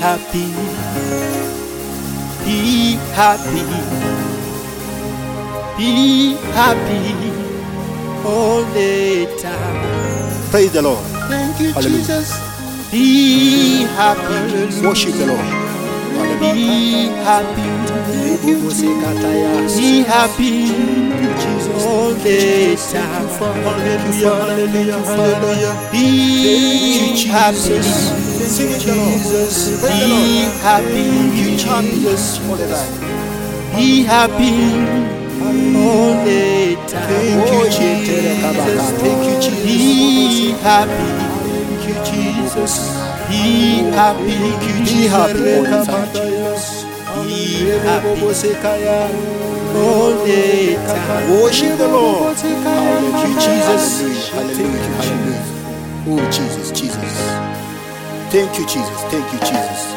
happy, be happy, be happy all the time. Praise the Lord. Thank you, Hallelujah. Jesus. Be happy, Worship the Lord. be happy, be happy all the time. Hallelujah, hallelujah, hallelujah. Be happy, Sing it, Jesus. Praise the be Lord. happy, Jesus, all the time. be happy all the time. Thank you, Jesus. Thank you, Jesus. Be happy, Thank you, Jesus. be happy, Be happy all the time. be happy all the time. Worship the Lord. Thank you, Jesus. Hallelujah, hallelujah. Oh, Jesus, Jesus. Thank you, Jesus. Thank you, Jesus.